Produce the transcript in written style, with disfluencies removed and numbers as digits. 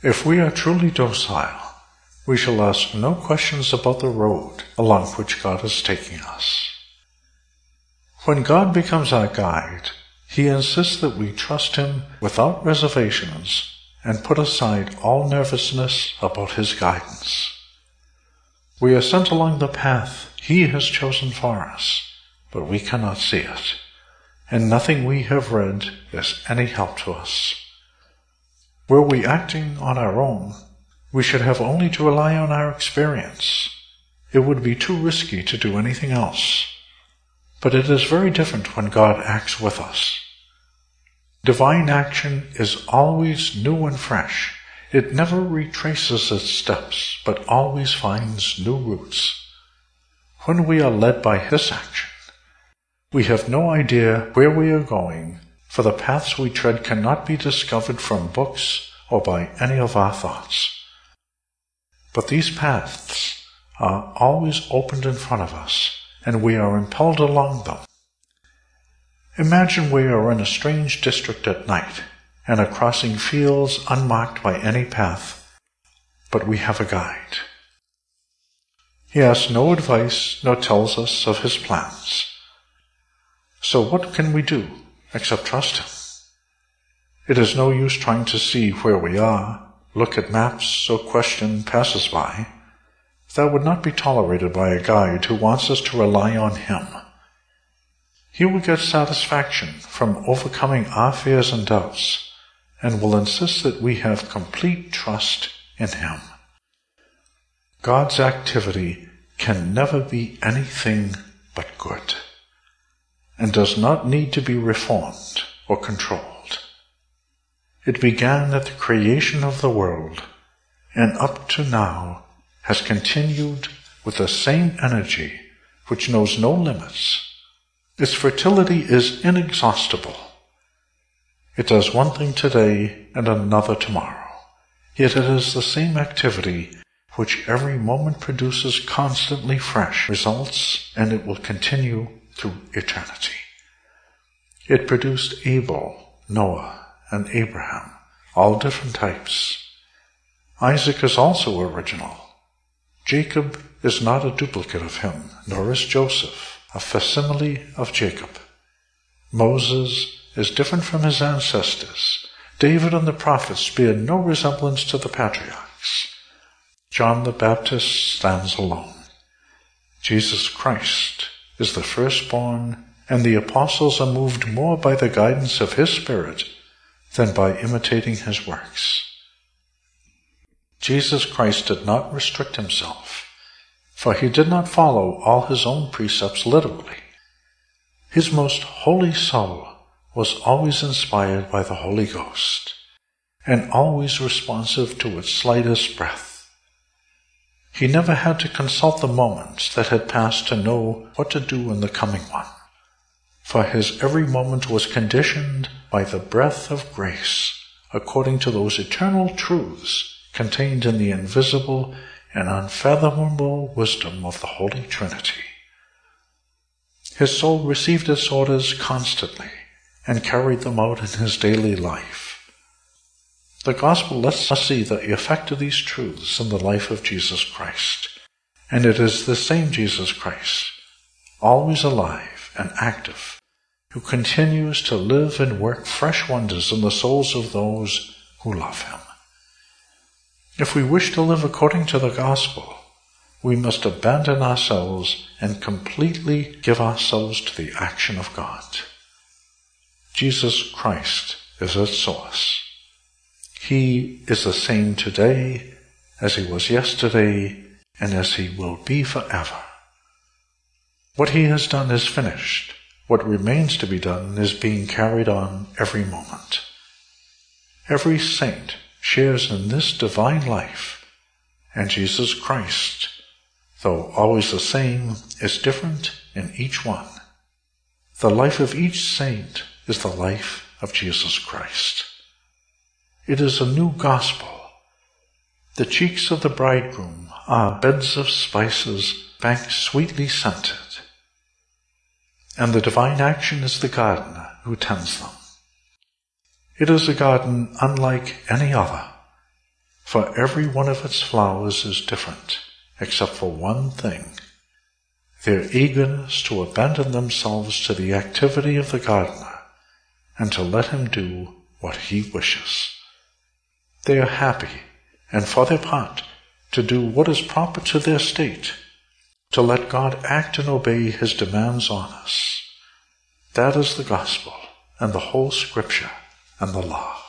If we are truly docile, we shall ask no questions about the road along which God is taking us. When God becomes our guide, He insists that we trust Him without reservations and put aside all nervousness about His guidance. We are sent along the path He has chosen for us, but we cannot see it, and nothing we have read is any help to us. Were we acting on our own, we should have only to rely on our experience. It would be too risky to do anything else. But it is very different when God acts with us. Divine action is always new and fresh. It never retraces its steps, but always finds new routes. When we are led by His action, we have no idea where we are going, for the paths we tread cannot be discovered from books or by any of our thoughts. But these paths are always opened in front of us, and we are impelled along them. Imagine we are in a strange district at night, and are crossing fields unmarked by any path, but we have a guide. He asks no advice, nor tells us of His plans. So what can we do except trust Him? It is no use trying to see where we are, look at maps, or question passers-by. That would not be tolerated by a guide who wants us to rely on Him. He will get satisfaction from overcoming our fears and doubts, and will insist that we have complete trust in Him. God's activity can never be anything but good, and does not need to be reformed or controlled. It began at the creation of the world, and up to now has continued with the same energy which knows no limits. Its fertility is inexhaustible. It does one thing today and another tomorrow, yet it is the same activity which every moment produces constantly fresh results, and it will continue through eternity. It produced Abel, Noah, and Abraham, all different types. Isaac is also original. Jacob is not a duplicate of him, nor is Joseph a facsimile of Jacob. Moses is different from his ancestors. David and the prophets bear no resemblance to the patriarchs. John the Baptist stands alone. Jesus Christ is the firstborn, and the apostles are moved more by the guidance of His Spirit than by imitating His works. Jesus Christ did not restrict Himself, for He did not follow all His own precepts literally. His most holy soul was always inspired by the Holy Ghost, and always responsive to its slightest breath. He never had to consult the moments that had passed to know what to do in the coming one, for His every moment was conditioned by the breath of grace, according to those eternal truths contained in the invisible and unfathomable wisdom of the Holy Trinity. His soul received its orders constantly and carried them out in His daily life. The Gospel lets us see the effect of these truths in the life of Jesus Christ, and it is the same Jesus Christ, always alive and active, who continues to live and work fresh wonders in the souls of those who love Him. If we wish to live according to the Gospel, we must abandon ourselves and completely give ourselves to the action of God. Jesus Christ is its source. He is the same today as He was yesterday and as He will be forever. What He has done is finished. What remains to be done is being carried on every moment. Every saint shares in this divine life, and Jesus Christ, though always the same, is different in each one. The life of each saint is the life of Jesus Christ. It is a new gospel. The cheeks of the bridegroom are beds of spices, banked sweetly scented, and the divine action is the gardener who tends them. It is a garden unlike any other. for every one of its flowers is different, except for one thing: their eagerness to abandon themselves to the activity of the gardener, and to let him do what he wishes. They are happy, and for their part, to do what is proper to their state, to let God act and obey his demands on us. That is the gospel, and the whole Scripture, and the law.